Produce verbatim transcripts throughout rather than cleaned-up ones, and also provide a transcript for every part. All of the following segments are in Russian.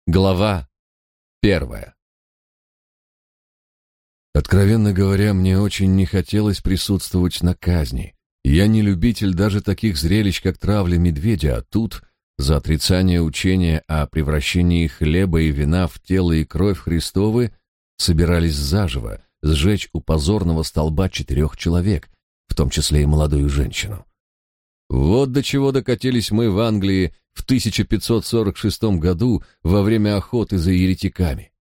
Глава первая. Откровенно говоря, мне очень не хотелось присутствовать на казни. Я не любитель даже таких зрелищ, как травля медведя, а тут за отрицание учения о превращении хлеба и вина в тело и кровь Христовы собирались заживо сжечь у позорного столба четырех человек, в том числе и молодую женщину. Вот до чего докатились мы в Англии в тысяча пятьсот сорок шестом году во время охоты за еретиками.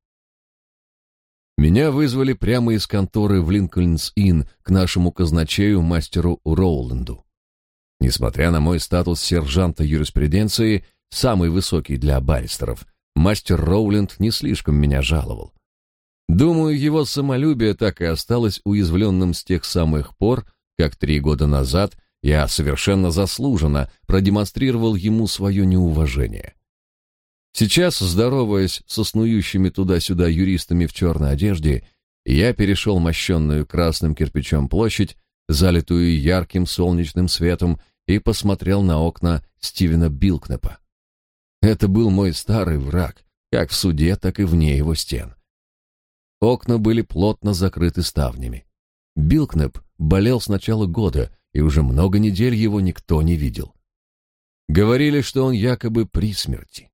Меня вызвали прямо из конторы в Линкольнс-Инн к нашему казначею мастеру Роуланду. Несмотря на мой статус сержанта юриспруденции, самый высокий для баристеров, мастер Роуланд не слишком меня жаловал. Думаю, его самолюбие так и осталось уязвленным с тех самых пор, как три года назад я совершенно заслуженно продемонстрировал ему свое неуважение. Сейчас, здороваясь со снующими туда-сюда юристами в черной одежде, я перешел мощенную красным кирпичом площадь, залитую ярким солнечным светом, и посмотрел на окна Стивена Билкнепа. Это был мой старый враг, как в суде, так и вне его стен. Окна были плотно закрыты ставнями. Билкнеп болел с начала года, и уже много недель его никто не видел. Говорили, что он якобы при смерти.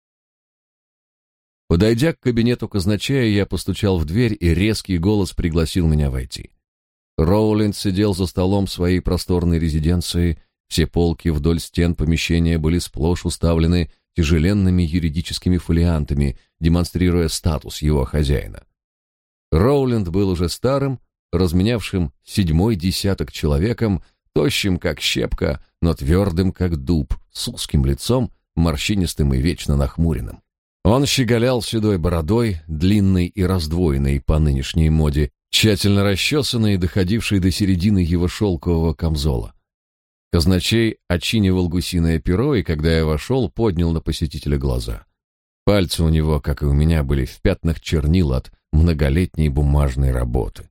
Подойдя к кабинету казначея, я постучал в дверь, и резкий голос пригласил меня войти. Роуланд сидел за столом своей просторной резиденции, все полки вдоль стен помещения были сплошь уставлены тяжеленными юридическими фолиантами, демонстрируя статус его хозяина. Роуланд был уже старым, разменявшим седьмой десяток человеком, тощим как щепка, но твердым как дуб, с узким лицом, морщинистым и вечно нахмуренным. Он щеголял седой бородой, длинной и раздвоенной по нынешней моде, тщательно расчесанной и доходившей до середины его шелкового камзола. Казначей очинивал гусиное перо, и когда я вошел, поднял на посетителя глаза. Пальцы у него, как и у меня, были в пятнах чернил от многолетней бумажной работы.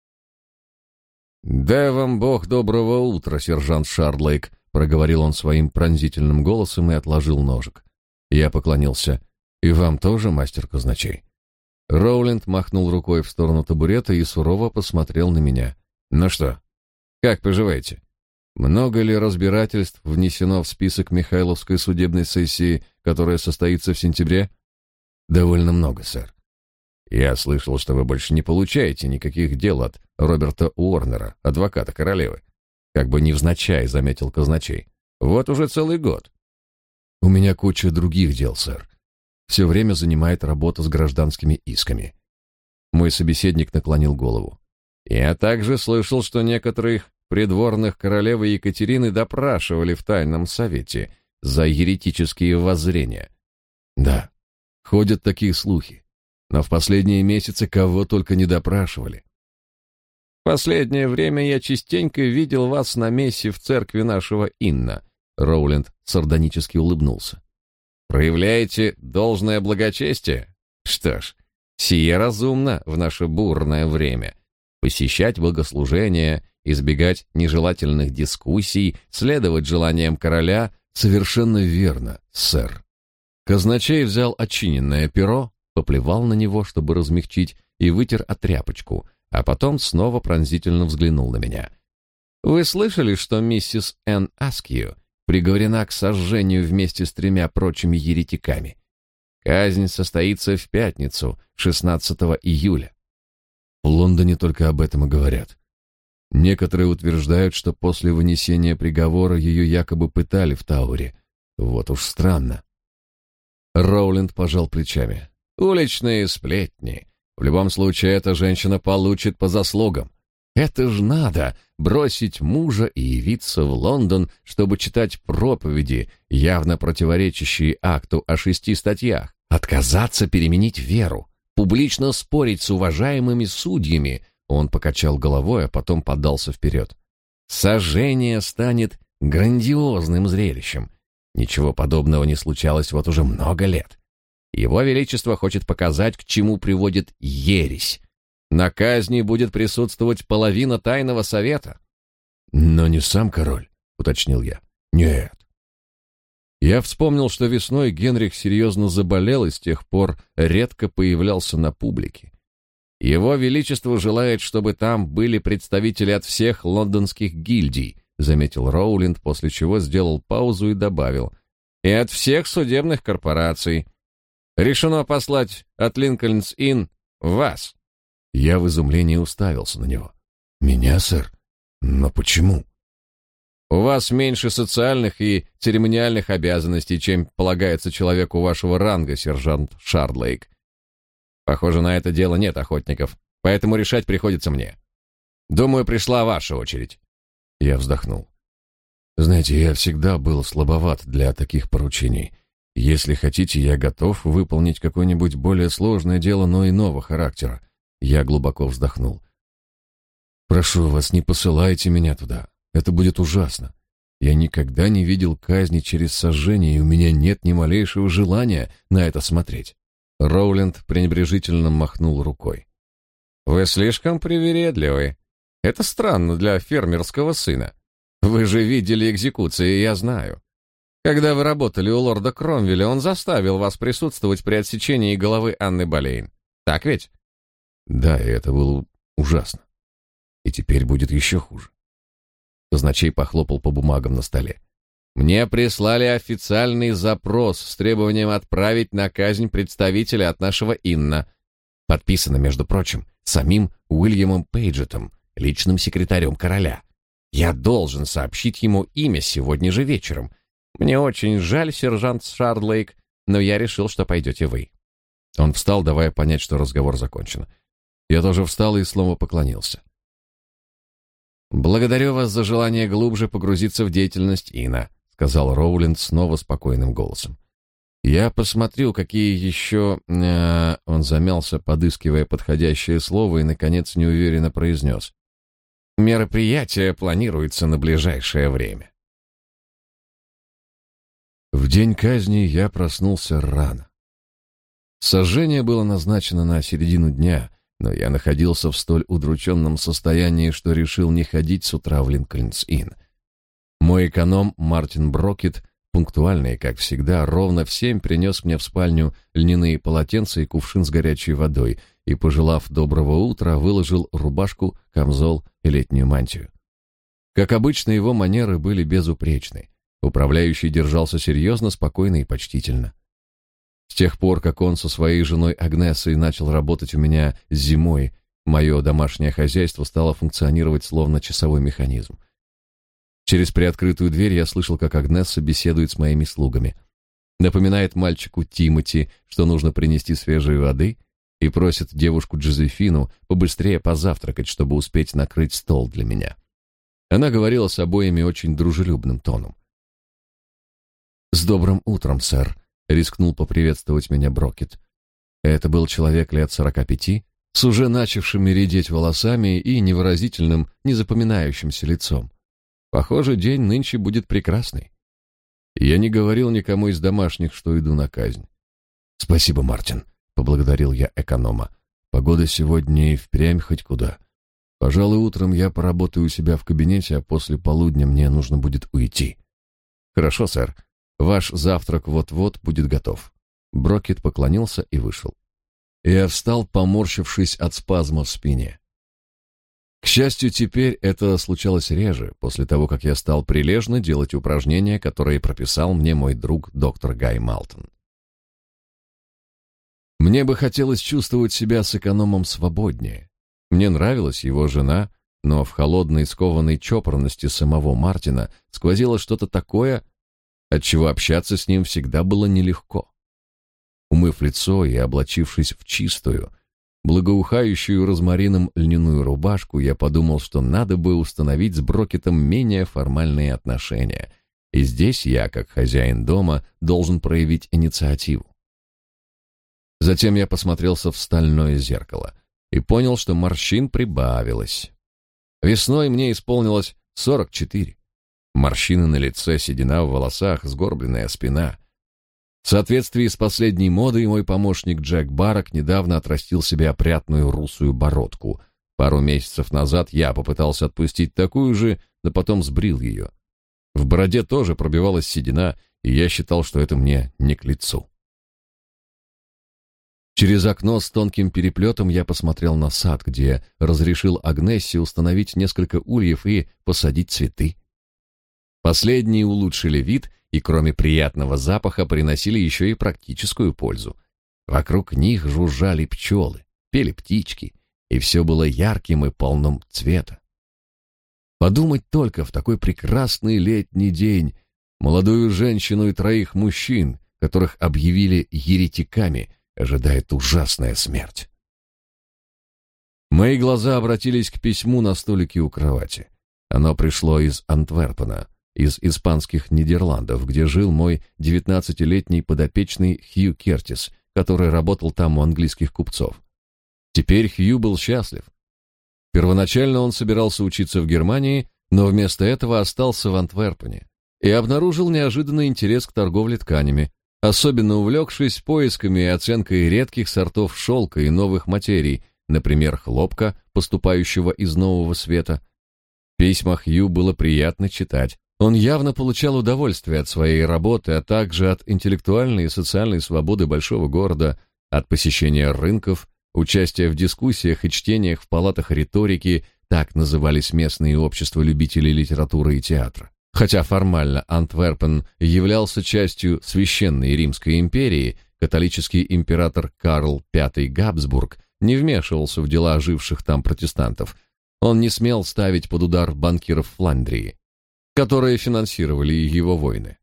«Дай вам Бог доброго утра, сержант Шардлейк», — проговорил он своим пронзительным голосом и отложил ножик. Я поклонился. «И вам тоже, мастер казначей?» Роуланд махнул рукой в сторону табурета и сурово посмотрел на меня. «Ну что, как поживаете? Много ли разбирательств внесено в список Михайловской судебной сессии, которая состоится в сентябре?» «Довольно много, сэр». «Я слышал, что вы больше не получаете никаких дел от Роберта Уорнера, адвоката королевы». Как бы невзначай, заметил казначей. «Вот уже целый год». «У меня куча других дел, сэр. Все время занимает работа с гражданскими исками». Мой собеседник наклонил голову. «Я также слышал, что некоторых придворных королевы Екатерины допрашивали в тайном совете за еретические воззрения». «Да, ходят такие слухи. Но в последние месяцы кого только не допрашивали». «В последнее время я частенько видел вас на мессе в церкви нашего Инна», — Роуланд сардонически улыбнулся. «Проявляете должное благочестие? Что ж, сие разумно в наше бурное время. Посещать богослужения, избегать нежелательных дискуссий, следовать желаниям короля». «Совершенно верно, сэр». Казначей взял отчиненное перо, поплевал на него, чтобы размягчить, и вытер о тряпочку, а потом снова пронзительно взглянул на меня. «Вы слышали, что миссис Энн Аскью приговорена к сожжению вместе с тремя прочими еретиками? Казнь состоится в пятницу, шестнадцатого июля». В Лондоне только об этом и говорят. Некоторые утверждают, что после вынесения приговора ее якобы пытали в Тауэре. Вот уж странно. Роуланд пожал плечами. «Уличные сплетни. В любом случае, эта женщина получит по заслугам. Это ж надо бросить мужа и явиться в Лондон, чтобы читать проповеди, явно противоречащие акту о шести статьях, отказаться переменить веру, публично спорить с уважаемыми судьями». Он покачал головой, а потом подался вперед. «Сожжение станет грандиозным зрелищем. Ничего подобного не случалось вот уже много лет. Его Величество хочет показать, к чему приводит ересь. На казни будет присутствовать половина тайного совета». «Но не сам король», — уточнил я. «Нет». Я вспомнил, что весной Генрих серьезно заболел и с тех пор редко появлялся на публике. Его Величество желает, чтобы там были представители от всех лондонских гильдий, заметил Роулинд, после чего сделал паузу и добавил: и от всех судебных корпораций. Решено послать от Линкольнс-Инн вас. Я в изумлении уставился на него. Меня, сэр? Но почему? У вас меньше социальных и церемониальных обязанностей, чем полагается человеку вашего ранга, сержант Шардлейк. Похоже, на это дело нет охотников, поэтому решать приходится мне. Думаю, пришла ваша очередь. Я вздохнул. Знаете, я всегда был слабоват для таких поручений. Если хотите, я готов выполнить какое-нибудь более сложное дело, но иного характера. Я глубоко вздохнул. Прошу вас, не посылайте меня туда. Это будет ужасно. Я никогда не видел казни через сожжение, и у меня нет ни малейшего желания на это смотреть. Роулинд пренебрежительно махнул рукой. Вы слишком привередливы. Это странно для фермерского сына. Вы же видели экзекуции, я знаю. Когда вы работали у лорда Кромвеля, он заставил вас присутствовать при отсечении головы Анны Болейн. Так ведь? Да, и это было ужасно. И теперь будет еще хуже. Казначей похлопал по бумагам на столе. Мне прислали официальный запрос с требованием отправить на казнь представителя от нашего Инна. Подписано, между прочим, самим Уильямом Пейджетом, личным секретарем короля. Я должен сообщить ему имя сегодня же вечером. Мне очень жаль, сержант Шардлейк, но я решил, что пойдете вы. Он встал, давая понять, что разговор закончен. Я тоже встал и снова поклонился. Благодарю вас за желание глубже погрузиться в деятельность Инна, сказал Роулинд снова спокойным голосом. Я посмотрю, какие еще... Э, он замялся, подыскивая подходящее слово, и, наконец, неуверенно произнес. Мероприятие планируется на ближайшее время. В день казни я проснулся рано. Сожжение было назначено на середину дня, но я находился в столь удрученном состоянии, что решил не ходить с утра в Линкольнс-Инн. Мой эконом Мартин Брокет, пунктуальный, как всегда, ровно в семь принес мне в спальню льняные полотенца и кувшин с горячей водой и, пожелав доброго утра, выложил рубашку, камзол и летнюю мантию. Как обычно, его манеры были безупречны. Управляющий держался серьезно, спокойно и почтительно. С тех пор, как он со своей женой Агнесой начал работать у меня зимой, мое домашнее хозяйство стало функционировать словно часовой механизм. Через приоткрытую дверь я слышал, как Агнесса беседует с моими слугами. Напоминает мальчику Тимоти, что нужно принести свежей воды, и просит девушку Джозефину побыстрее позавтракать, чтобы успеть накрыть стол для меня. Она говорила с обоими очень дружелюбным тоном. «С добрым утром, сэр», — рискнул поприветствовать меня Брокет. Это был человек лет сорока пяти, с уже начавшими редеть волосами и невыразительным, незапоминающимся лицом. Похоже, день нынче будет прекрасный. Я не говорил никому из домашних, что иду на казнь. «Спасибо, Мартин», — поблагодарил я эконома. «Погода сегодня и впрямь хоть куда. Пожалуй, утром я поработаю у себя в кабинете, а после полудня мне нужно будет уйти». «Хорошо, сэр. Ваш завтрак вот-вот будет готов». Брокет поклонился и вышел. Я встал, поморщившись от спазма в спине. К счастью, теперь это случалось реже, после того, как я стал прилежно делать упражнения, которые прописал мне мой друг доктор Гай Малтон. Мне бы хотелось чувствовать себя с экономом свободнее. Мне нравилась его жена, но в холодной, скованной чопорности самого Мартина сквозило что-то такое, отчего общаться с ним всегда было нелегко. Умыв лицо и облачившись в чистую, благоухающую розмарином льняную рубашку, я подумал, что надо бы установить с Брокетом менее формальные отношения, и здесь я, как хозяин дома, должен проявить инициативу. Затем я посмотрелся в стальное зеркало и понял, что морщин прибавилось. Весной мне исполнилось сорок четыре. Морщины на лице, седина в волосах, сгорбленная спина. В соответствии с последней модой мой помощник Джек Баррок недавно отрастил себе опрятную русую бородку. Пару месяцев назад я попытался отпустить такую же, но потом сбрил ее. В бороде тоже пробивалась седина, и я считал, что это мне не к лицу. Через окно с тонким переплетом я посмотрел на сад, где разрешил Агнессе установить несколько ульев и посадить цветы. Последние улучшили вид и, кроме приятного запаха, приносили еще и практическую пользу. Вокруг них жужжали пчелы, пели птички, и все было ярким и полным цвета. Подумать только, в такой прекрасный летний день молодую женщину и троих мужчин, которых объявили еретиками, ожидает ужасная смерть. Мои глаза обратились к письму на столике у кровати. Оно пришло из Антверпена, из испанских Нидерландов, где жил мой девятнадцатилетний подопечный Хью Кертис, который работал там у английских купцов. Теперь Хью был счастлив. Первоначально он собирался учиться в Германии, но вместо этого остался в Антверпене и обнаружил неожиданный интерес к торговле тканями, особенно увлекшись поисками и оценкой редких сортов шелка и новых материй, например, хлопка, поступающего из Нового Света. Письма Хью было приятно читать. Он явно получал удовольствие от своей работы, а также от интеллектуальной и социальной свободы большого города, от посещения рынков, участия в дискуссиях и чтениях в палатах риторики, так назывались местные общества любителей литературы и театра. Хотя формально Антверпен являлся частью Священной Римской империи, католический император Карл Пятый Габсбург не вмешивался в дела живших там протестантов. Он не смел ставить под удар банкиров Фландрии, которые финансировали его войны.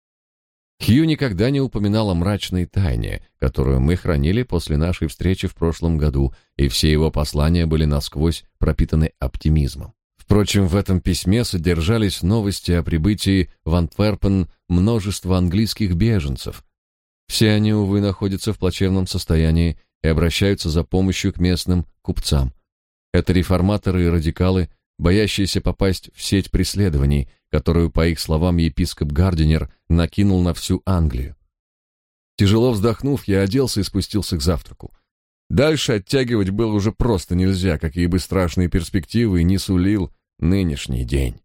Хью никогда не упоминал о мрачной тайне, которую мы хранили после нашей встречи в прошлом году, и все его послания были насквозь пропитаны оптимизмом. Впрочем, в этом письме содержались новости о прибытии в Антверпен множества английских беженцев. Все они, увы, находятся в плачевном состоянии и обращаются за помощью к местным купцам. Это реформаторы и радикалы, боящиеся попасть в сеть преследований, которую, по их словам, епископ Гардинер накинул на всю Англию. Тяжело вздохнув, я оделся и спустился к завтраку. Дальше оттягивать было уже просто нельзя, какие бы страшные перспективы не сулил нынешний день.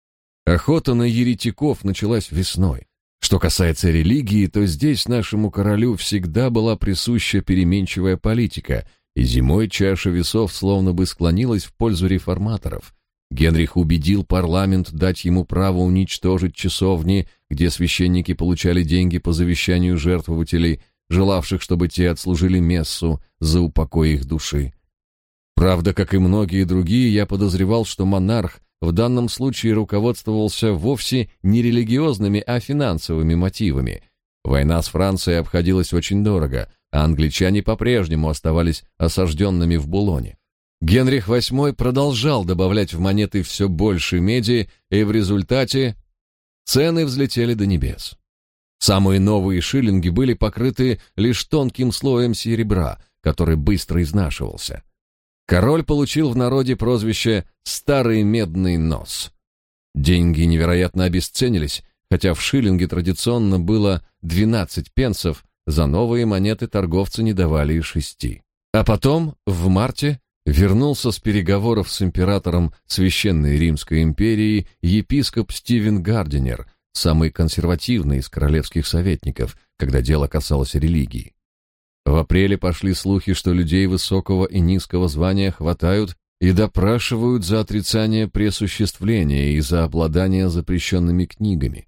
Охота на еретиков началась весной. Что касается религии, то здесь нашему королю всегда была присуща переменчивая политика, и зимой чаша весов словно бы склонилась в пользу реформаторов. Генрих убедил парламент дать ему право уничтожить часовни, где священники получали деньги по завещанию жертвователей, желавших, чтобы те отслужили мессу за упокой их души. Правда, как и многие другие, я подозревал, что монарх в данном случае руководствовался вовсе не религиозными, а финансовыми мотивами. Война с Францией обходилась очень дорого, а англичане по-прежнему оставались осажденными в Булоне. Генрих восьмой продолжал добавлять в монеты все больше меди, и в результате цены взлетели до небес. Самые новые шиллинги были покрыты лишь тонким слоем серебра, который быстро изнашивался. Король получил в народе прозвище «Старый медный нос». Деньги невероятно обесценились, хотя в шиллинге традиционно было двенадцать пенсов, за новые монеты торговцы не давали и шести. А потом, в марте, вернулся с переговоров с императором Священной Римской империи епископ Стивен Гардинер, самый консервативный из королевских советников, когда дело касалось религии. В апреле пошли слухи, что людей высокого и низкого звания хватают и допрашивают за отрицание пресуществления и за обладание запрещенными книгами.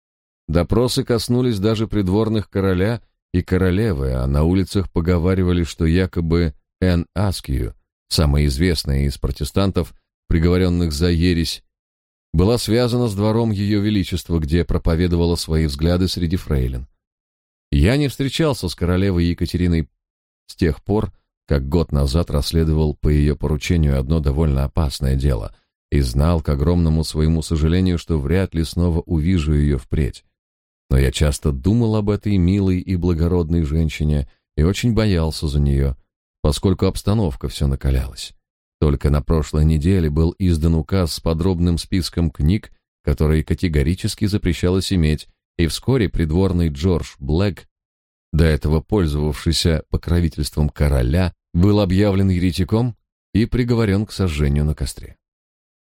Допросы коснулись даже придворных короля и королевы, а на улицах поговаривали, что якобы Энн Аскью, самая известная из протестантов, приговоренных за ересь, была связана с двором Ее Величества, где проповедовала свои взгляды среди фрейлин. Я не встречался с королевой Екатериной с тех пор, как год назад расследовал по ее поручению одно довольно опасное дело и знал, к огромному своему сожалению, что вряд ли снова увижу ее впредь. Но я часто думал об этой милой и благородной женщине и очень боялся за нее, поскольку обстановка все накалялась. Только на прошлой неделе был издан указ с подробным списком книг, которые категорически запрещалось иметь, и вскоре придворный Джордж Блэк, до этого пользовавшийся покровительством короля, был объявлен еретиком и приговорен к сожжению на костре.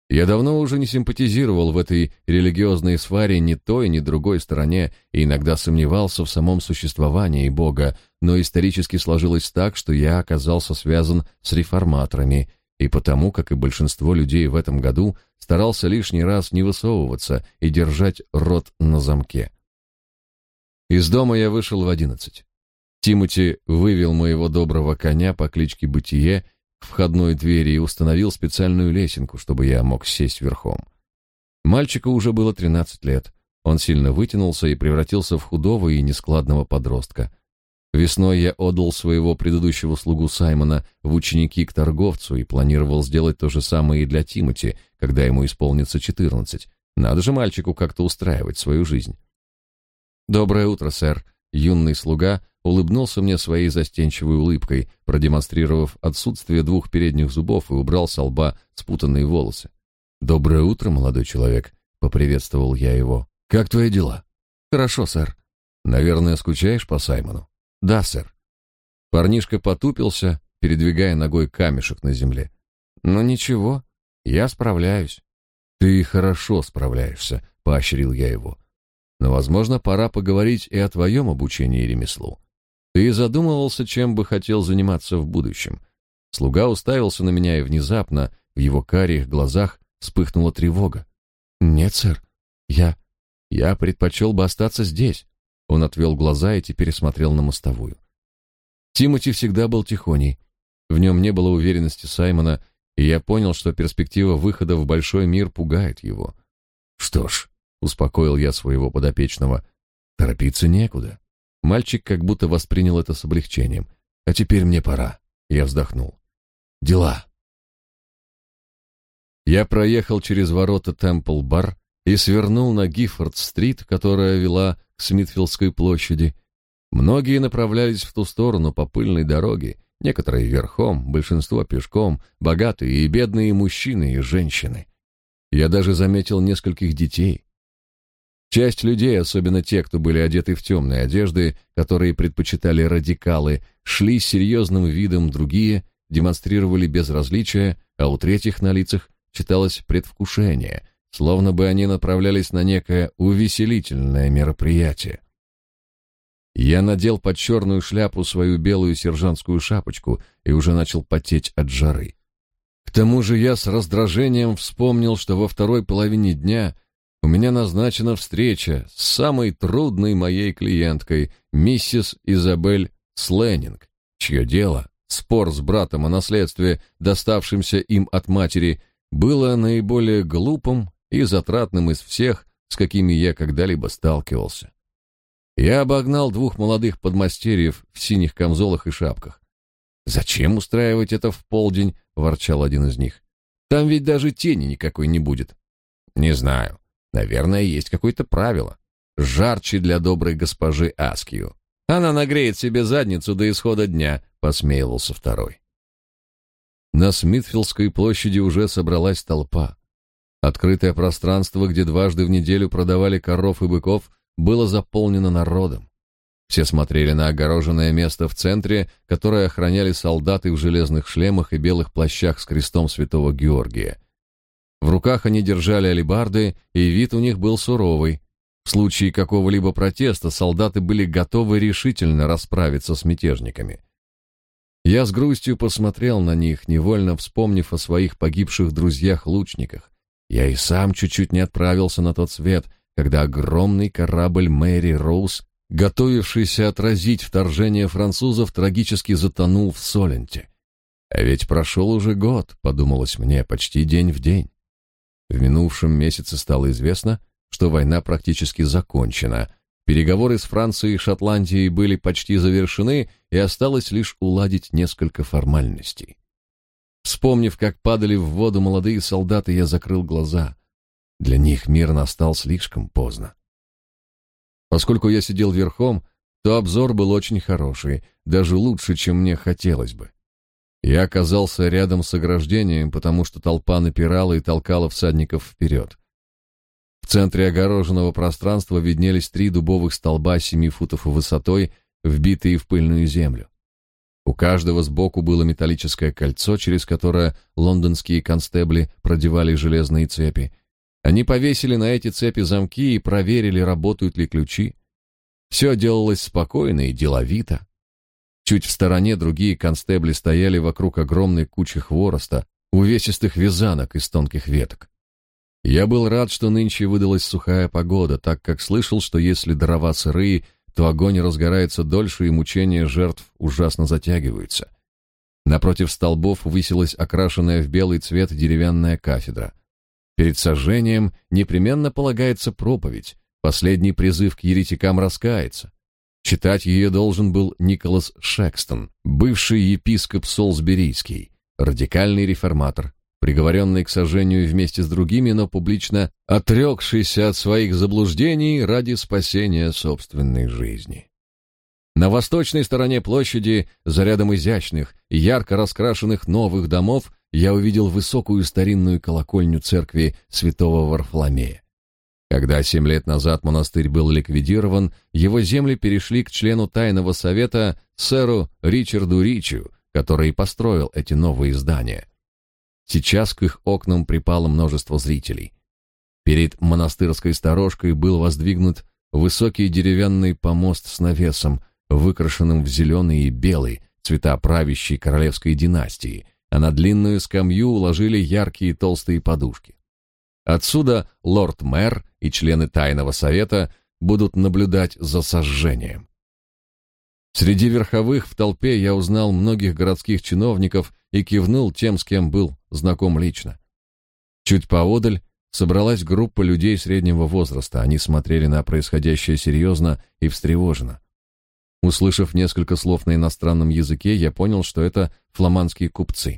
Я давно уже не симпатизировал в этой религиозной сфере ни той, ни другой стороне и иногда сомневался в самом существовании Бога, но исторически сложилось так, что я оказался связан с реформаторами, и потому, как и большинство людей в этом году, старался лишний раз не высовываться и держать рот на замке. Из дома я вышел в одиннадцать. Тимоти вывел моего доброго коня по кличке Бытие к входной двери и установил специальную лесенку, чтобы я мог сесть верхом. Мальчику уже было тринадцать лет. Он сильно вытянулся и превратился в худого и нескладного подростка. Весной я отдал своего предыдущего слугу Саймона в ученики к торговцу и планировал сделать то же самое и для Тимоти, когда ему исполнится четырнадцать. Надо же мальчику как-то устраивать свою жизнь. «Доброе утро, сэр!» Юный слуга улыбнулся мне своей застенчивой улыбкой, продемонстрировав отсутствие двух передних зубов и убрал со лба спутанные волосы. «Доброе утро, молодой человек!» — поприветствовал я его. «Как твои дела?» «Хорошо, сэр». «Наверное, скучаешь по Саймону?» «Да, сэр». Парнишка потупился, передвигая ногой камешек на земле. «Ну ничего, я справляюсь». «Ты хорошо справляешься», — поощрил я его. «Но, возможно, пора поговорить и о твоем обучении ремеслу. Ты задумывался, чем бы хотел заниматься в будущем?» Слуга уставился на меня, и внезапно в его карих глазах вспыхнула тревога. «Нет, сэр, я... я предпочел бы остаться здесь». Он отвел глаза и теперь смотрел на мостовую. Тимоти всегда был тихоней. В нем не было уверенности Саймона, и я понял, что перспектива выхода в большой мир пугает его. «Что ж», — успокоил я своего подопечного, — «торопиться некуда». Мальчик как будто воспринял это с облегчением. «А теперь мне пора». Я вздохнул. «Дела». Я проехал через ворота Темпл-бар и свернул на Гиффорд-стрит, которая вела к Смитфилдской площади. Многие направлялись в ту сторону по пыльной дороге, некоторые верхом, большинство пешком, богатые и бедные мужчины и женщины. Я даже заметил нескольких детей. Часть людей, особенно те, кто были одеты в темные одежды, которые предпочитали радикалы, шли с серьезным видом, другие демонстрировали безразличие, а у третьих на лицах читалось предвкушение, словно бы они направлялись на некое увеселительное мероприятие. Я надел под черную шляпу свою белую сержантскую шапочку и уже начал потеть от жары. К тому же я с раздражением вспомнил, что во второй половине дня у меня назначена встреча с самой трудной моей клиенткой, миссис Изабель Сленнинг, чье дело, спор с братом о наследстве, доставшемся им от матери, было наиболее глупым и затратным из всех, с какими я когда-либо сталкивался. Я обогнал двух молодых подмастерьев в синих камзолах и шапках. «Зачем устраивать это в полдень?» — ворчал один из них. «Там ведь даже тени никакой не будет». «Не знаю. Наверное, есть какое-то правило. Жарче для доброй госпожи Аскью. Она нагреет себе задницу до исхода дня», — посмеивался второй. На Смитфилдской площади уже собралась толпа. Открытое пространство, где дважды в неделю продавали коров и быков, было заполнено народом. Все смотрели на огороженное место в центре, которое охраняли солдаты в железных шлемах и белых плащах с крестом святого Георгия. В руках они держали алебарды, и вид у них был суровый. В случае какого-либо протеста солдаты были готовы решительно расправиться с мятежниками. Я с грустью посмотрел на них, невольно вспомнив о своих погибших друзьях-лучниках. Я и сам чуть-чуть не отправился на тот свет, когда огромный корабль Мэри Роуз, готовившийся отразить вторжение французов, трагически затонул в Соленте. А ведь прошел уже год, подумалось мне, почти день в день. В минувшем месяце стало известно, что война практически закончена. Переговоры с Францией и Шотландией были почти завершены, и осталось лишь уладить несколько формальностей. Вспомнив, как падали в воду молодые солдаты, я закрыл глаза. Для них мир настал слишком поздно. Поскольку я сидел верхом, то обзор был очень хороший, даже лучше, чем мне хотелось бы. Я оказался рядом с ограждением, потому что толпа напирала и толкала всадников вперед. В центре огороженного пространства виднелись три дубовых столба семи футов высотой, вбитые в пыльную землю. У каждого сбоку было металлическое кольцо, через которое лондонские констебли продевали железные цепи. Они повесили на эти цепи замки и проверили, работают ли ключи. Все делалось спокойно и деловито. Чуть в стороне другие констебли стояли вокруг огромной кучи хвороста, увесистых вязанок из тонких веток. Я был рад, что нынче выдалась сухая погода, так как слышал, что если дрова сырые, то огонь разгорается дольше и мучения жертв ужасно затягиваются. Напротив столбов высилась окрашенная в белый цвет деревянная кафедра. Перед сожжением непременно полагается проповедь, последний призыв к еретикам раскаяться. Читать ее должен был Николас Шекстон, бывший епископ Солсберийский, радикальный реформатор, приговоренный к сожжению вместе с другими, но публично отрекшийся от своих заблуждений ради спасения собственной жизни. На восточной стороне площади, за рядом изящных и ярко раскрашенных новых домов, я увидел высокую старинную колокольню церкви святого Варфоломея. Когда семь лет назад монастырь был ликвидирован, его земли перешли к члену Тайного совета сэру Ричарду Ричу, который и построил эти новые здания. Сейчас к их окнам припало множество зрителей. Перед монастырской сторожкой был воздвигнут высокий деревянный помост с навесом, выкрашенным в зеленый и белый, цвета правящей королевской династии, а на длинную скамью уложили яркие толстые подушки. Отсюда лорд-мэр и члены Тайного совета будут наблюдать за сожжением. Среди верховых в толпе я узнал многих городских чиновников и кивнул тем, с кем был знаком лично. Чуть поодаль собралась группа людей среднего возраста. Они смотрели на происходящее серьезно и встревоженно. Услышав несколько слов на иностранном языке, я понял, что это фламандские купцы.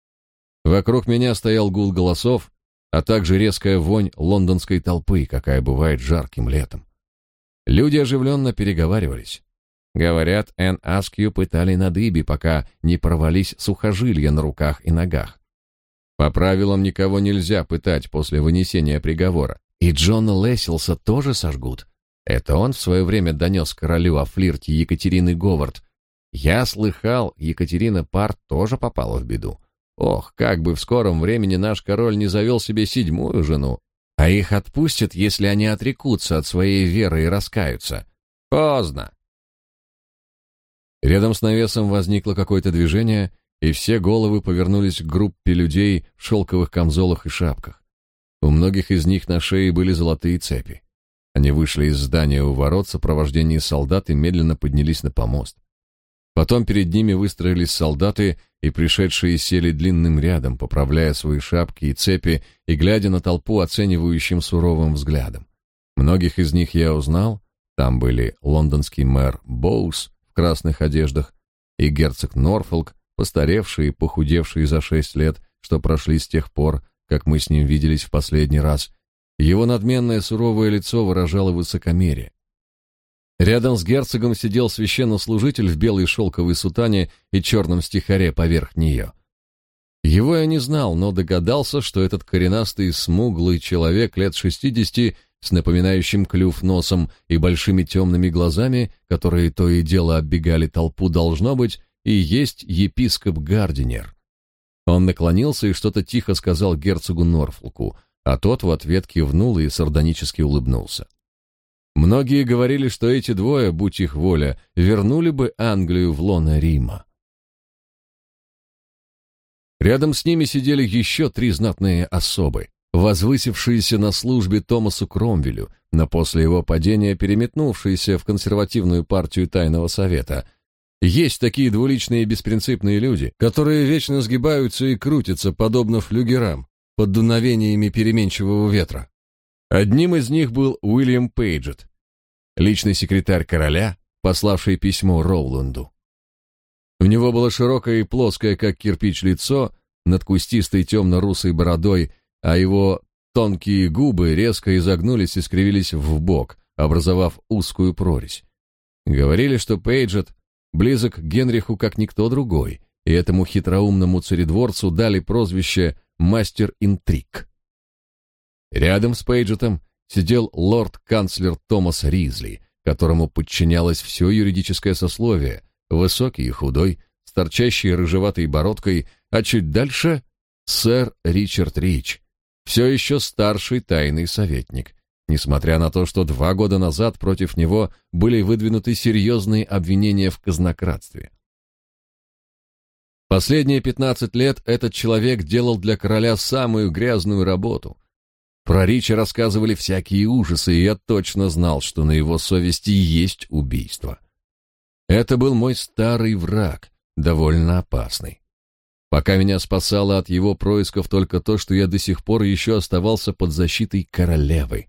Вокруг меня стоял гул голосов, а также резкая вонь лондонской толпы, какая бывает жарким летом. Люди оживленно переговаривались. Говорят, Энн Аскью пытали на дыбе, пока не порвались сухожилия на руках и ногах. По правилам никого нельзя пытать после вынесения приговора. И Джона Лессилса тоже сожгут. Это он в свое время донес королю о флирте Екатерины Говард. Я слыхал, Екатерина Парт тоже попала в беду. Ох, как бы в скором времени наш король не завел себе седьмую жену. А их отпустят, если они отрекутся от своей веры и раскаются. Поздно. Рядом с навесом возникло какое-то движение, и все головы повернулись к группе людей в шелковых камзолах и шапках. У многих из них на шее были золотые цепи. Они вышли из здания у ворот в сопровождении солдат и медленно поднялись на помост. Потом перед ними выстроились солдаты, и пришедшие сели длинным рядом, поправляя свои шапки и цепи и глядя на толпу оценивающим суровым взглядом. Многих из них я узнал. Там были лондонский мэр Боус в красных одеждах и герцог Норфолк, постаревший и похудевший за шесть лет, что прошли с тех пор, как мы с ним виделись в последний раз. Его надменное суровое лицо выражало высокомерие. Рядом с герцогом сидел священнослужитель в белой шелковой сутане и черном стихаре поверх нее. Его я не знал, но догадался, что этот коренастый, смуглый человек лет шестидесяти с напоминающим клюв носом и большими темными глазами, которые то и дело оббегали толпу, должно быть, и есть епископ Гардинер. Он наклонился и что-то тихо сказал герцогу Норфолку, а тот в ответ кивнул и сардонически улыбнулся. Многие говорили, что эти двое, будь их воля, вернули бы Англию в лоно Рима. Рядом с ними сидели еще три знатные особы, возвысившиеся на службе Томасу Кромвелю, но после его падения переметнувшиеся в консервативную партию Тайного совета. Есть такие двуличные и беспринципные люди, которые вечно сгибаются и крутятся, подобно флюгерам, под дуновениями переменчивого ветра. Одним из них был Уильям Пейджет, личный секретарь короля, пославший письмо Роуланду. У него было широкое и плоское, как кирпич, лицо, над кустистой темно-русой бородой, а его тонкие губы резко изогнулись и скривились вбок, образовав узкую прорезь. Говорили, что Пейджет близок к Генриху как никто другой, и этому хитроумному царедворцу дали прозвище «Мастер интриг». Рядом с Пейджетом сидел лорд-канцлер Томас Ризли, которому подчинялось все юридическое сословие, высокий и худой, с торчащей рыжеватой бородкой, а чуть дальше — сэр Ричард Рич, все еще старший тайный советник, несмотря на то, что два года назад против него были выдвинуты серьезные обвинения в казнократстве. Последние пятнадцать лет этот человек делал для короля самую грязную работу. Про Рича рассказывали всякие ужасы, и я точно знал, что на его совести есть убийство. Это был мой старый враг, довольно опасный. Пока меня спасало от его происков только то, что я до сих пор еще оставался под защитой королевы.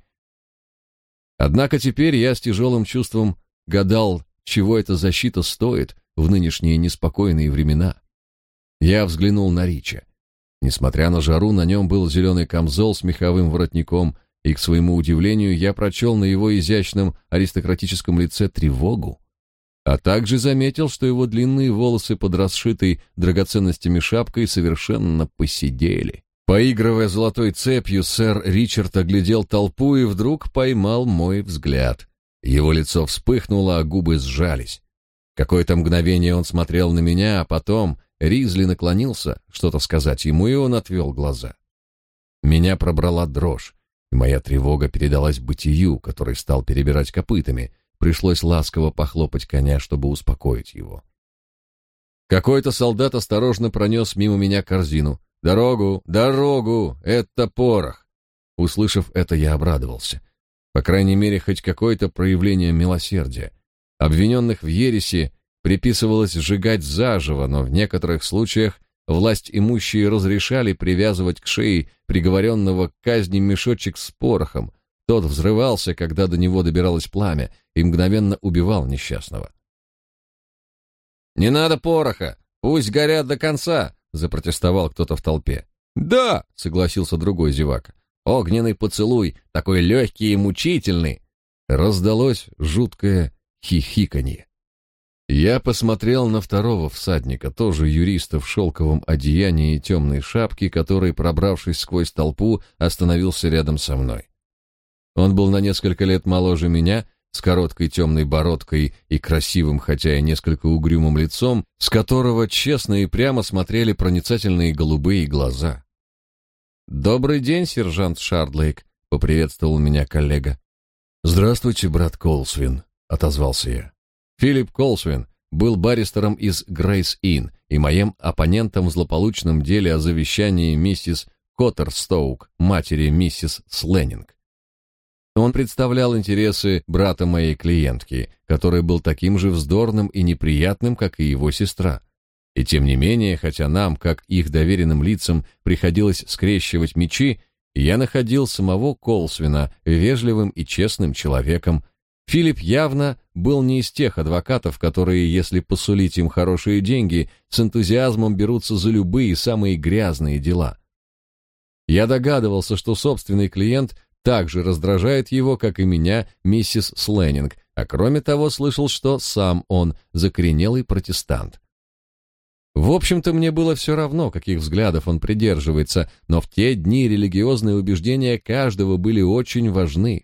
Однако теперь я с тяжелым чувством гадал, чего эта защита стоит в нынешние неспокойные времена. Я взглянул на Рича. Несмотря на жару, на нем был зеленый камзол с меховым воротником, и, к своему удивлению, я прочел на его изящном аристократическом лице тревогу, а также заметил, что его длинные волосы под расшитой драгоценностями шапкой совершенно поседели. Поигрывая золотой цепью, сэр Ричард оглядел толпу и вдруг поймал мой взгляд. Его лицо вспыхнуло, а губы сжались. Какое-то мгновение он смотрел на меня, а потом Ризли наклонился что-то сказать ему, и он отвел глаза. Меня пробрала дрожь, и моя тревога передалась бытию, который стал перебирать копытами. Пришлось ласково похлопать коня, чтобы успокоить его. Какой-то солдат осторожно пронес мимо меня корзину. «Дорогу! Дорогу! Это порох!» Услышав это, я обрадовался. По крайней мере, хоть какое-то проявление милосердия. Обвиненных в ереси приписывалось сжигать заживо, но в некоторых случаях власть имущие разрешали привязывать к шее приговоренного к казни мешочек с порохом. Тот взрывался, когда до него добиралось пламя, и мгновенно убивал несчастного. «Не надо пороха! Пусть горят до конца!» — запротестовал кто-то в толпе. «Да!» — согласился другой зевака. «Огненный поцелуй, такой легкий и мучительный!» Раздалось жуткое хихиканье. Я посмотрел на второго всадника, тоже юриста в шелковом одеянии и темной шапке, который, пробравшись сквозь толпу, остановился рядом со мной. Он был на несколько лет моложе меня, с короткой темной бородкой и красивым, хотя и несколько угрюмым лицом, с которого честно и прямо смотрели проницательные голубые глаза. «Добрый день, сержант Шардлейк», — поприветствовал меня коллега. «Здравствуйте, брат Колсвин», — отозвался я. Филипп Колсвин был баристером из Грейс-Инн и моим оппонентом в злополучном деле о завещании миссис Коттерстоук, матери миссис Сленнинг. Он представлял интересы брата моей клиентки, который был таким же вздорным и неприятным, как и его сестра. И тем не менее, хотя нам, как их доверенным лицам, приходилось скрещивать мечи, я находил самого Колсвина вежливым и честным человеком. Филипп явно был не из тех адвокатов, которые, если посулить им хорошие деньги, с энтузиазмом берутся за любые самые грязные дела. Я догадывался, что собственный клиент также раздражает его, как и меня, миссис Сленнинг, а кроме того слышал, что сам он закоренелый протестант. В общем-то, мне было все равно, каких взглядов он придерживается, но в те дни религиозные убеждения каждого были очень важны.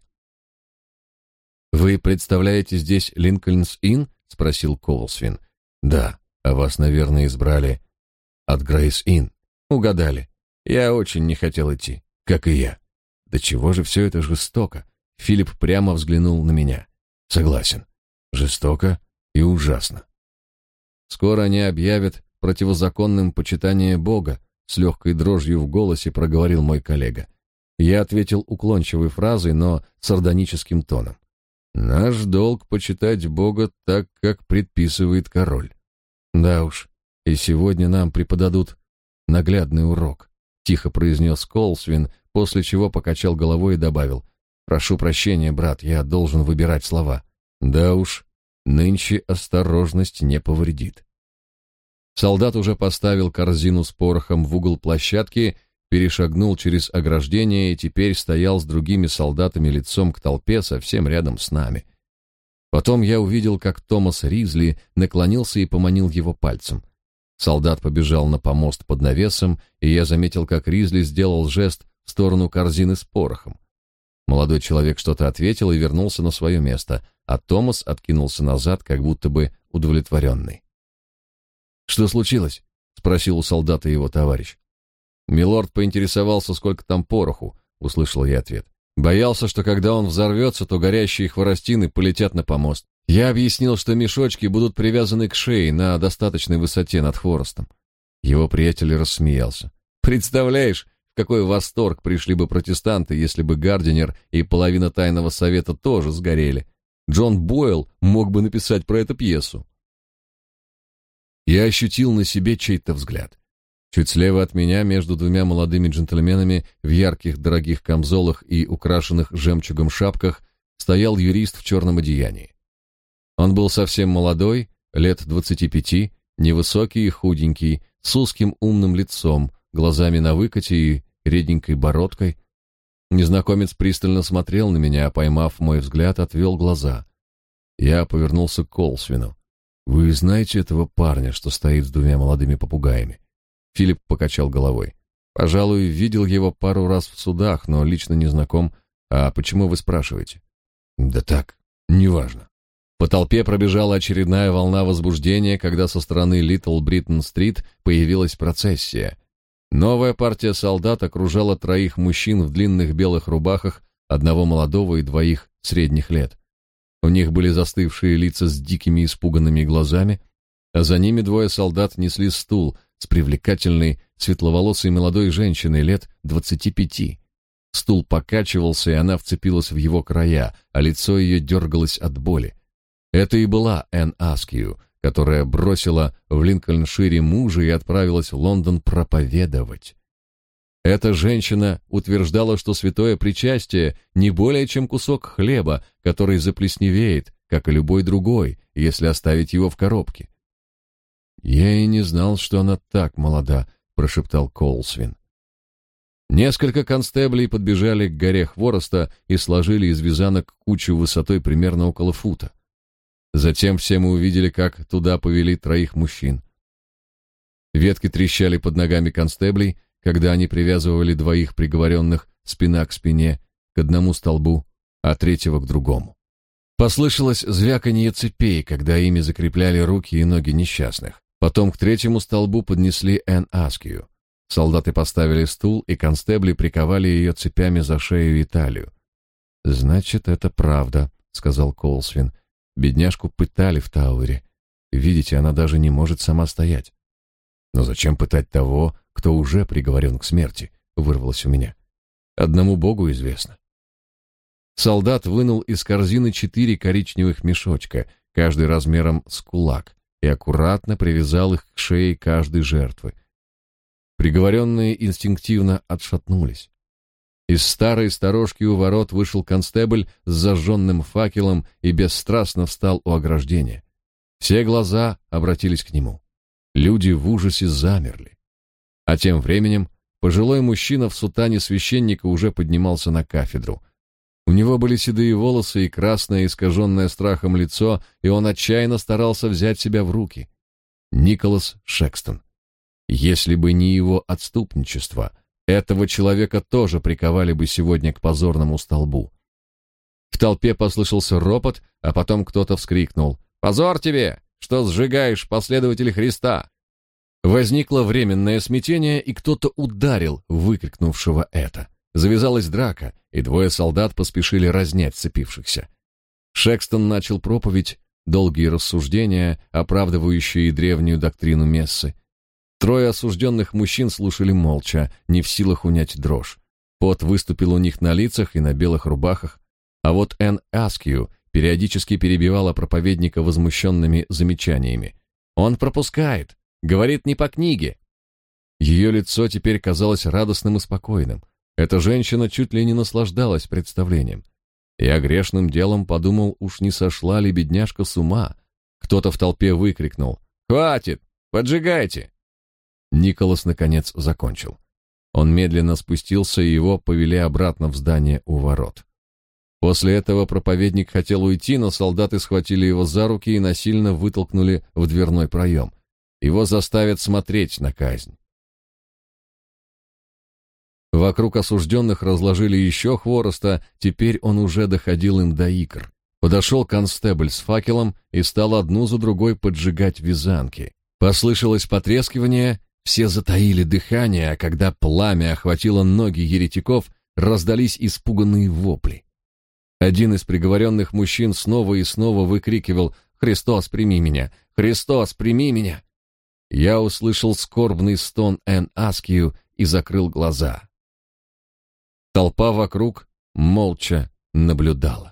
«Вы представляете здесь Линкольнс-Инн?» — спросил Колсвин. «Да, а вас, наверное, избрали от Грейс-Инн». «Угадали. Я очень не хотел идти, как и я». «Да чего же все это жестоко?» Филипп прямо взглянул на меня. «Согласен. Жестоко и ужасно». «Скоро они объявят противозаконным почитание Бога», с легкой дрожью в голосе проговорил мой коллега. Я ответил уклончивой фразой, но сардоническим тоном. «Наш долг почитать Бога так, как предписывает король». «Да уж, и сегодня нам преподадут наглядный урок», тихо произнес Колсвин, после чего покачал головой и добавил: «Прошу прощения, брат, я должен выбирать слова». «Да уж, нынче осторожность не повредит». Солдат уже поставил корзину с порохом в угол площадки, перешагнул через ограждение и теперь стоял с другими солдатами лицом к толпе совсем рядом с нами. Потом я увидел, как Томас Ризли наклонился и поманил его пальцем. Солдат побежал на помост под навесом, и я заметил, как Ризли сделал жест в сторону корзины с порохом. Молодой человек что-то ответил и вернулся на свое место, а Томас откинулся назад, как будто бы удовлетворенный. «Что случилось?» — спросил у солдата его товарищ. «Милорд поинтересовался, сколько там пороху», — услышал я ответ. «Боялся, что когда он взорвется, то горящие хворостины полетят на помост. Я объяснил, что мешочки будут привязаны к шее на достаточной высоте над хворостом». Его приятель рассмеялся. «Представляешь, в какой восторг пришли бы протестанты, если бы Гардинер и половина тайного совета тоже сгорели. Джон Бойл мог бы написать про это пьесу». Я ощутил на себе чей-то взгляд. Чуть слева от меня, между двумя молодыми джентльменами в ярких дорогих камзолах и украшенных жемчугом шапках, стоял юрист в черном одеянии. Он был совсем молодой, лет двадцати пяти, невысокий и худенький, с узким умным лицом, глазами на выкате и реденькой бородкой. Незнакомец пристально смотрел на меня, а, поймав мой взгляд, отвел глаза. Я повернулся к Колсвину. «Вы знаете этого парня, что стоит с двумя молодыми попугаями?» Филипп покачал головой. «Пожалуй, видел его пару раз в судах, но лично не знаком. А почему вы спрашиваете?» «Да так, неважно». По толпе пробежала очередная волна возбуждения, когда со стороны Литл Бриттон-стрит появилась процессия. Новая партия солдат окружала троих мужчин в длинных белых рубахах, одного молодого и двоих средних лет. У них были застывшие лица с дикими испуганными глазами, а за ними двое солдат несли стул с привлекательной светловолосой молодой женщиной лет двадцати пяти. Стул покачивался, и она вцепилась в его края, а лицо ее дергалось от боли. Это и была Энн Аскью, которая бросила в Линкольншире мужа и отправилась в Лондон проповедовать. Эта женщина утверждала, что святое причастие не более чем кусок хлеба, который заплесневеет, как и любой другой, если оставить его в коробке. «Я и не знал, что она так молода», — прошептал Колсвин. Несколько констеблей подбежали к горе хвороста и сложили из вязанок кучу высотой примерно около фута. Затем все мы увидели, как туда повели троих мужчин. Ветки трещали под ногами констеблей, когда они привязывали двоих приговоренных спина к спине, к одному столбу, а третьего к другому. Послышалось звяканье цепей, когда ими закрепляли руки и ноги несчастных. Потом к третьему столбу поднесли Энн Аскью. Солдаты поставили стул, и констебли приковали ее цепями за шею и талию. «Значит, это правда», — сказал Колсвин. «Бедняжку пытали в Тауэре. Видите, она даже не может сама стоять». «Но зачем пытать того, кто уже приговорен к смерти?» — вырвалось у меня. «Одному Богу известно». Солдат вынул из корзины четыре коричневых мешочка, каждый размером с кулак, и аккуратно привязал их к шее каждой жертвы. Приговоренные инстинктивно отшатнулись. Из старой сторожки у ворот вышел констебль с зажженным факелом и бесстрастно встал у ограждения. Все глаза обратились к нему. Люди в ужасе замерли. А тем временем пожилой мужчина в сутане священника уже поднимался на кафедру. У него были седые волосы и красное, искаженное страхом лицо, и он отчаянно старался взять себя в руки. Николас Шекстон. Если бы не его отступничество, этого человека тоже приковали бы сегодня к позорному столбу. В толпе послышался ропот, а потом кто-то вскрикнул: «Позор тебе, что сжигаешь последователей Христа!» Возникло временное смятение, и кто-то ударил выкрикнувшего это. Завязалась драка, и двое солдат поспешили разнять сцепившихся. Шекстон начал проповедь, долгие рассуждения, оправдывающие древнюю доктрину мессы. Трое осужденных мужчин слушали молча, не в силах унять дрожь. Пот выступил у них на лицах и на белых рубахах, а вот Энн Аскью периодически перебивала проповедника возмущенными замечаниями. «Он пропускает, говорит не по книге». Ее лицо теперь казалось радостным и спокойным. Эта женщина чуть ли не наслаждалась представлением. Я грешным делом подумал, уж не сошла ли бедняжка с ума. Кто-то в толпе выкрикнул: «Хватит! Поджигайте!» Николас, наконец, закончил. Он медленно спустился, и его повели обратно в здание у ворот. После этого проповедник хотел уйти, но солдаты схватили его за руки и насильно вытолкнули в дверной проем. Его заставят смотреть на казнь. Вокруг осужденных разложили еще хвороста, теперь он уже доходил им до икр. Подошел констебль с факелом и стал одну за другой поджигать вязанки. Послышалось потрескивание, все затаили дыхание, а когда пламя охватило ноги еретиков, раздались испуганные вопли. Один из приговоренных мужчин снова и снова выкрикивал: «Христос, прими меня! Христос, прими меня!» Я услышал скорбный стон Энн Аскью и закрыл глаза. Толпа вокруг молча наблюдала.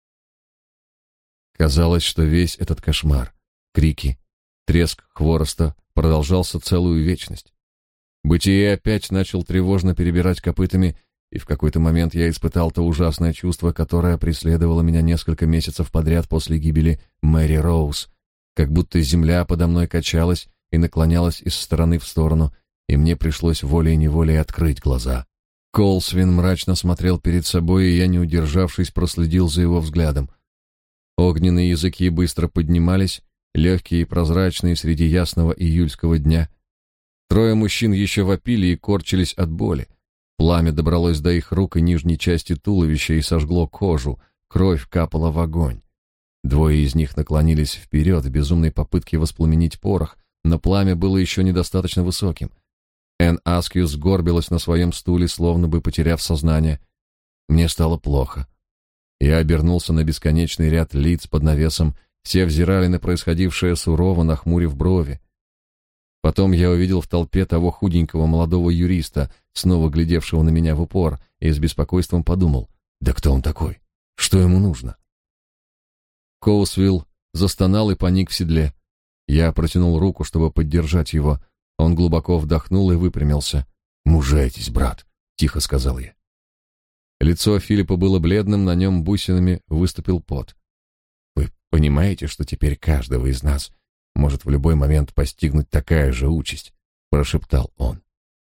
Казалось, что весь этот кошмар, крики, треск хвороста продолжался целую вечность. Бытие опять начал тревожно перебирать копытами, и в какой-то момент я испытал то ужасное чувство, которое преследовало меня несколько месяцев подряд после гибели Мэри Роуз, как будто земля подо мной качалась и наклонялась из стороны в сторону, и мне пришлось волей-неволей открыть глаза. Колсвин мрачно смотрел перед собой, и я, не удержавшись, проследил за его взглядом. Огненные языки быстро поднимались, легкие и прозрачные среди ясного июльского дня. Трое мужчин еще вопили и корчились от боли. Пламя добралось до их рук и нижней части туловища и сожгло кожу, кровь капала в огонь. Двое из них наклонились вперед в безумной попытке воспламенить порох, но пламя было еще недостаточно высоким. Энн Аскью сгорбилась на своем стуле, словно бы потеряв сознание. Мне стало плохо. Я обернулся на бесконечный ряд лиц под навесом, все взирали на происходившее сурово, нахмурив брови. Потом я увидел в толпе того худенького молодого юриста, снова глядевшего на меня в упор, и с беспокойством подумал: да кто он такой? Что ему нужно? Коусвилл застонал и поник в седле. Я протянул руку, чтобы поддержать его. Он глубоко вдохнул и выпрямился. «Мужайтесь, брат», — тихо сказал я. Лицо Филиппа было бледным, на нем бусинами выступил пот. «Вы понимаете, что теперь каждого из нас может в любой момент постигнуть такая же участь?» — прошептал он.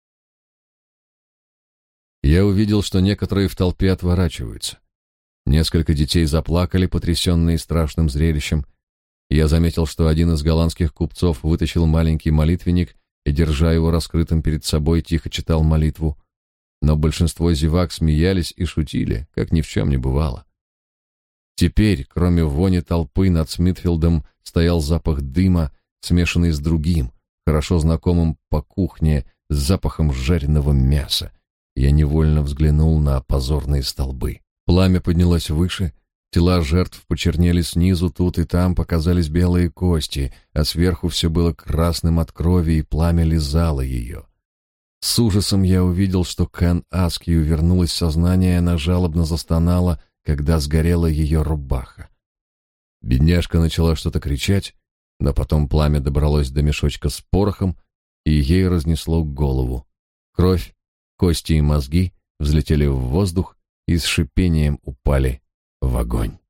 Я увидел, что некоторые в толпе отворачиваются. Несколько детей заплакали, потрясенные страшным зрелищем. Я заметил, что один из голландских купцов вытащил маленький молитвенник и, держа его раскрытым перед собой, тихо читал молитву. Но большинство зевак смеялись и шутили, как ни в чем не бывало. Теперь, кроме вони толпы, над Смитфилдом стоял запах дыма, смешанный с другим, хорошо знакомым по кухне, с запахом жареного мяса. Я невольно взглянул на позорные столбы. Пламя поднялось выше, тела жертв почернели снизу, тут и там показались белые кости, а сверху все было красным от крови, и пламя лизало ее. С ужасом я увидел, что к Энн Аскью вернулось сознание, и она жалобно застонала, когда сгорела ее рубаха. Бедняжка начала что-то кричать, но потом пламя добралось до мешочка с порохом, и ей разнесло голову. Кровь, кости и мозги взлетели в воздух и с шипением упали в огонь.